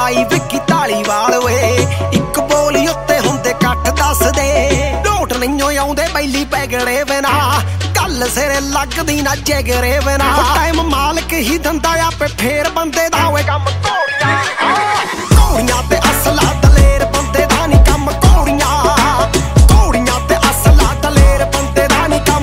ਬਾਈ ਵਿੱਕੀ ਧਾਲੀਵਾਲ ਓਏ ਇੱਕ ਬੋਲੀ ਉੱਤੇ ਹੁੰਦੇ ਕੱਟ ਦੱਸਦੇ ਲੋਟ ਨਹੀਂ ਆਉਂਦੇ ਬੈਲੀ ਪੈਗੜੇ ਬਿਨਾ ਗੱਲ ਸਿਰੇ ਲੱਗਦੀ ਨਾ ਜਿਗਰੇ ਬਿਨਾ ਟਾਈਮ ਮਾਲਕ ਹੀ ਦਿੰਦਾ ਆਪੇ ਫੇਰ ਬੰਦੇ ਦਾ ਓਏ ਕੰਮ ਘੋੜੀਆਂ ਤੇ ਅਸਲਾ ਦਲੇਰ ਬੰਦੇ ਦਾ ਨੀ ਕੰਮ ਘੋੜੀਆਂ ਤੇ ਅਸਲਾ ਦਲੇਰ ਬੰਦੇ ਦਾ ਨੀ ਕੰਮ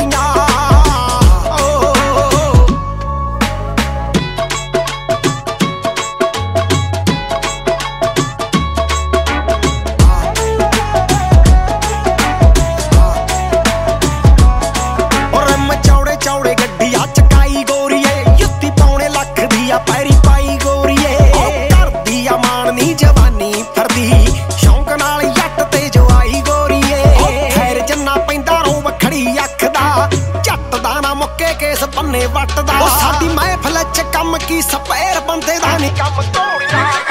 ਚੌੜੇ ਗੱਡੀਆਂ ਚਕਾਈ ਗੋਰੀਏ ਜੁੱਤੀ ਪੌਣੇ ਲੱਖ ਦੀ ਆ ਪੈਰੀ ਪਾਈ ਗੋਰੀਏ ਕਰਦੀ ਆ ਮਾਣਨੀ ਜਵਾਨੀ ਫਰਦੀ ਸ਼ੌਂਕ ਨਾਲ ਜੱਟ ਤੇ ਜਵਾਈ ਗੋਰੀਏ ਖੈਰ ਜੰਨਾ ਪੈਂਦਾ ਰੋ ਵਖੜੀ ਅੱਖ ਦਾ ਜੱਟ ਦਾ ਨਾ ਮੁੱਕੇ ਕੇਸ ਬੰਨੇ ਵੱਟ ਦਾ ਸਾਡੀ ਮਹਿਫਲ ਚ ਕੰਮ ਕੀ ਸਪੇਰ ਬੰਦੇ ਦਾ ਨੀ ਕੰਮ ਘੋੜੀਆਂ